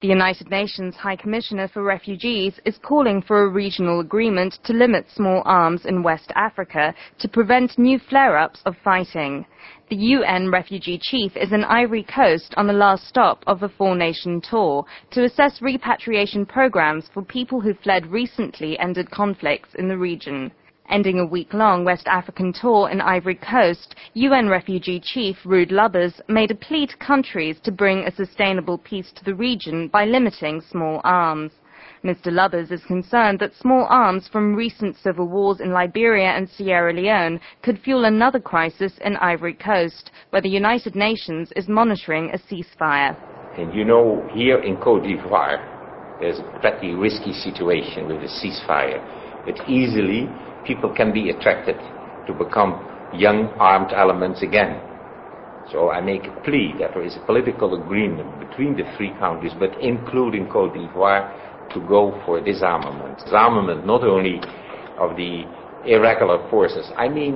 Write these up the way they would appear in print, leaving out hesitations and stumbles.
The United Nations High Commissioner for Refugees is calling for a regional agreement to limit small arms in West Africa to prevent new flare-ups of fighting. The UN refugee chief is in Ivory Coast on the last stop of a four-nation tour to assess repatriation programs for people who fled recently ended conflicts in the region. Ending a week-long West African tour in Ivory Coast, UN refugee chief Ruud Lubbers made a plea to countries to bring a sustainable peace to the region by limiting small arms. Mr. Lubbers is concerned that small arms from recent civil wars in Liberia and Sierra Leone could fuel another crisis in Ivory Coast, where the United Nations is monitoring a ceasefire. And you know, here in Côte d'Ivoire, there's a pretty risky situation with a ceasefire. But easily people can be attracted to become young armed elements again. So I make a plea that there is a political agreement between the three countries, but including Côte d'Ivoire, to go for disarmament. Disarmament not only of the irregular forces.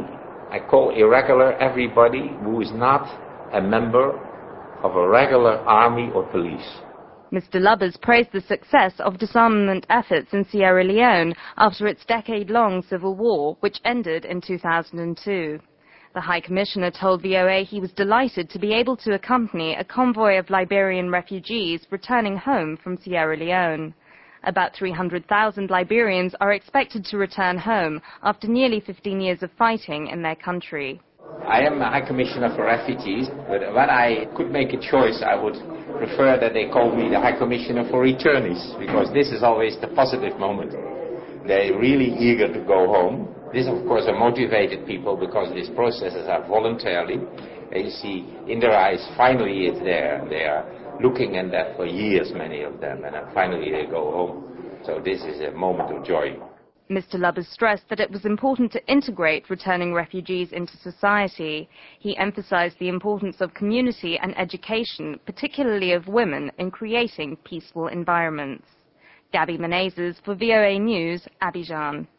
I call irregular everybody who is not a member of a regular army or police. Mr. Lubbers praised the success of disarmament efforts in Sierra Leone after its decade-long civil war, which ended in 2002. The High Commissioner told VOA he was delighted to be able to accompany a convoy of Liberian refugees returning home from Sierra Leone. About 300,000 Liberians are expected to return home after nearly 15 years of fighting in their country. I am a High Commissioner for Refugees, but when I could make a choice, I would prefer that they call me the High Commissioner for Returnees, because this is always the positive moment. They're really eager to go home. This, of course, are motivated people because these processes are voluntarily. And you see in their eyes, finally it's there. They are looking at that for years, many of them, and then finally they go home. So this is a moment of joy. Mr. Lubbers stressed that it was important to integrate returning refugees into society. He emphasized the importance of community and education, particularly of women, in creating peaceful environments. Gabby Menezes for VOA News, Abidjan.